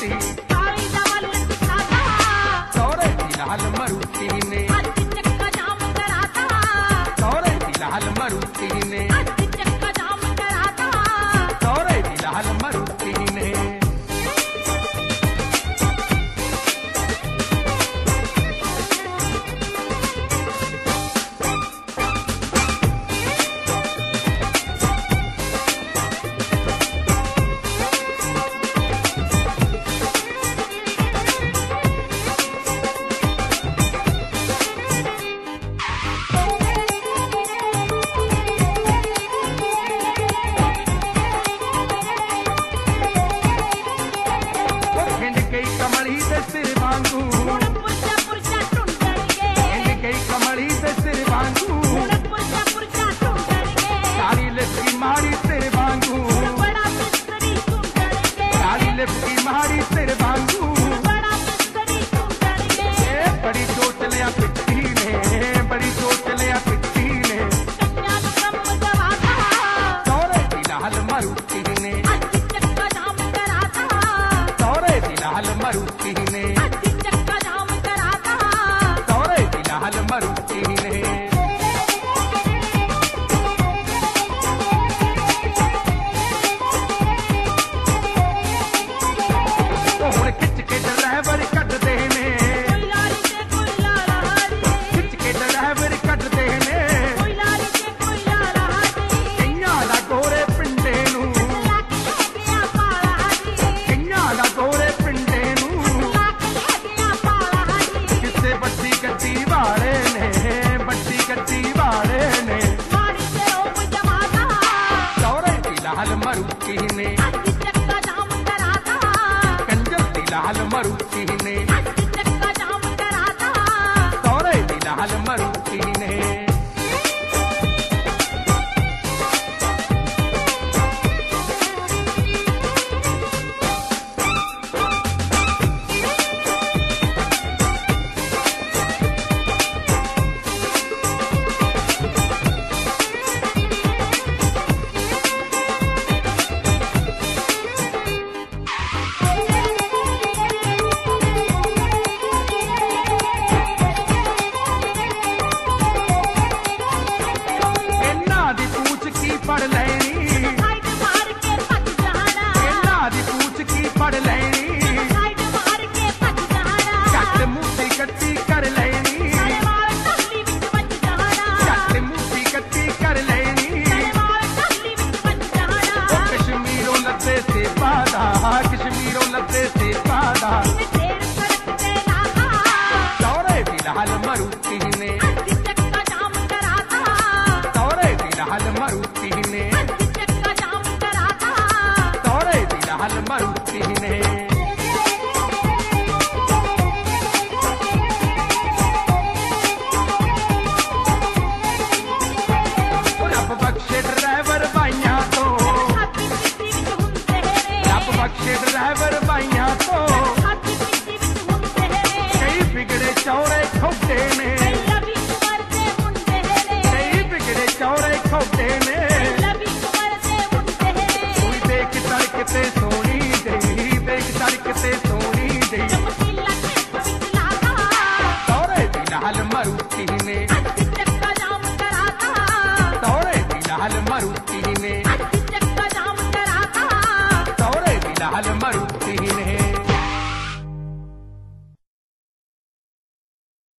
मरूती सौरे की लाल मरूती ने सौरे की लाल मरूती ने सौरे की लाल मरूती ने कमली दे सिर वांगू गई कमली दे सिर वांगू काली लिपकी मारी सिर वांगू काली लिपकी मारी सिर वांगू बड़ी चोट लिया पिट्टी ने बड़ी चोट लिया पिट्टी ने सौरे की लाल मरूती ने सौरे की लाल मरूती ने सौरे की लाल मरूती ने हुण खिच के ड्राइवर कटदे ने खिच के ड्राइवर कटदे ने कईयां दा गोरे पिंडे नूं कईयां दा गोरे पिंडे नूं किसे बड्डी गड्डी वाले ने बड्डी गड्डी वाले ने सौरे की लाल मरूती ने कंजर की लाल मरूती ने सौरे की लाल मरूती ने पढ़ लेनी इन्हां दी पूछ की पढ़ लेनी जट मुट्ठी कट्टी कर लेनी जट मुट्ठी कट्टी कर लेनी कश्मीरों लद्दे से पादा कश्मीरों लद्दे से पादा सौरे की लाल मरूती ने सौरे की लाल मरूती ने सौरे की लाल मरूती ने रब बख्शे ड्राइवर भाइयां तो रब बख्शे ड्राइवर भाइयां तो कई बिगड़े चौरे खोटे ने कई बिगड़े चौरे खोटे ने देख सड़क ते सोनी दई देख सड़क ते सोनी दई सौरे की लाल मरूती ने सौरे की लाल मरूती ने